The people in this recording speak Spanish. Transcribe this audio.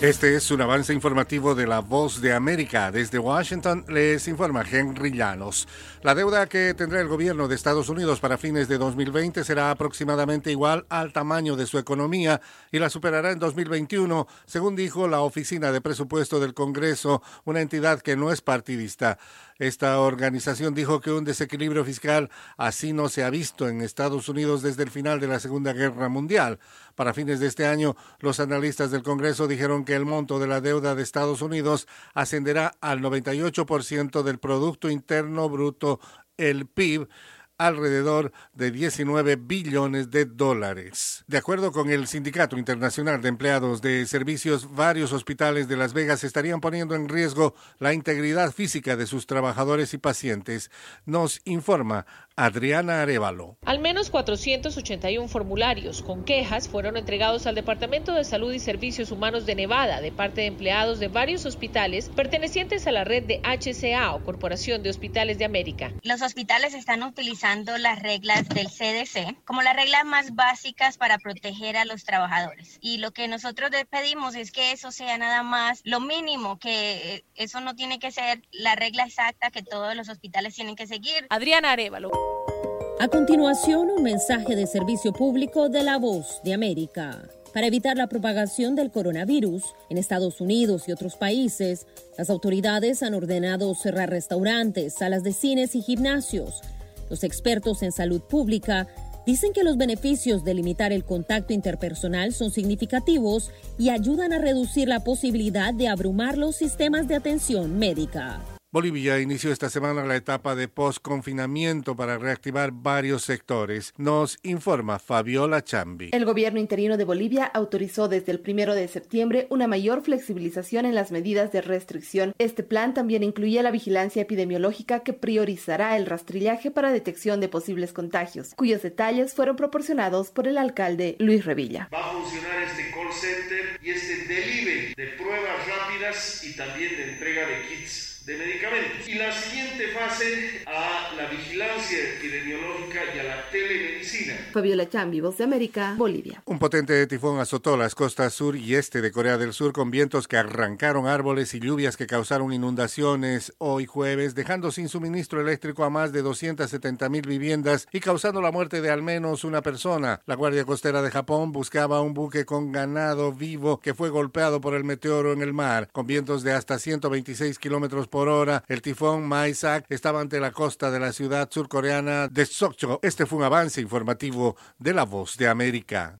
Este es un avance informativo de La Voz de América. Desde Washington les informa Henry Llanos. La deuda que tendrá el gobierno de Estados Unidos para fines de 2020 será aproximadamente igual al tamaño de su economía y la superará en 2021, según dijo la Oficina de Presupuesto del Congreso, una entidad que no es partidista. Esta organización dijo que un desequilibrio fiscal así no se ha visto en Estados Unidos desde el final de la Segunda Guerra Mundial. Para fines de este año, los analistas del Congreso dijeron que el monto de la deuda de Estados Unidos ascenderá al 98% del Producto Interno Bruto, el PIB, alrededor de 19 billones de dólares. De acuerdo con el Sindicato Internacional de Empleados de Servicios, varios hospitales de Las Vegas estarían poniendo en riesgo la integridad física de sus trabajadores y pacientes. Nos informa Adriana Arévalo. Al menos 481 formularios con quejas fueron entregados al Departamento de Salud y Servicios Humanos de Nevada de parte de empleados de varios hospitales pertenecientes a la red de HCA o Corporación de Hospitales de América. Los hospitales están utilizando las reglas del CDC como las reglas más básicas para proteger a los trabajadores. Y lo que nosotros les pedimos es que eso sea nada más lo mínimo, que eso no tiene que ser la regla exacta que todos los hospitales tienen que seguir. Adriana Arévalo. A continuación, un mensaje de servicio público de La Voz de América. Para evitar la propagación del coronavirus en Estados Unidos y otros países, las autoridades han ordenado cerrar restaurantes, salas de cines y gimnasios. Los expertos en salud pública dicen que los beneficios de limitar el contacto interpersonal son significativos y ayudan a reducir la posibilidad de abrumar los sistemas de atención médica. Bolivia inició esta semana la etapa de post-confinamiento para reactivar varios sectores. Nos informa Fabiola Chambi. El gobierno interino de Bolivia autorizó desde el 1 de septiembre una mayor flexibilización en las medidas de restricción. Este plan también incluye la vigilancia epidemiológica que priorizará el rastrillaje para detección de posibles contagios, cuyos detalles fueron proporcionados por el alcalde Luis Revilla. Va a funcionar este call center y este delivery de pruebas rápidas y también de entrega de kits de medicamentos. Y la siguiente fase a la vigilancia epidemiológica y a la telemedicina. Fabiola Chambi, Voz de América, Bolivia. Un potente tifón azotó las costas sur y este de Corea del Sur con vientos que arrancaron árboles y lluvias que causaron inundaciones hoy jueves, dejando sin suministro eléctrico a más de 270,000 viviendas y causando la muerte de al menos una persona. La Guardia Costera de Japón buscaba un buque con ganado vivo que fue golpeado por el meteoro en el mar, con vientos de hasta 126 kilómetros por hora. El tifón Maisak estaba ante la costa de la ciudad surcoreana de Sokcho. Este fue un avance informativo de La Voz de América.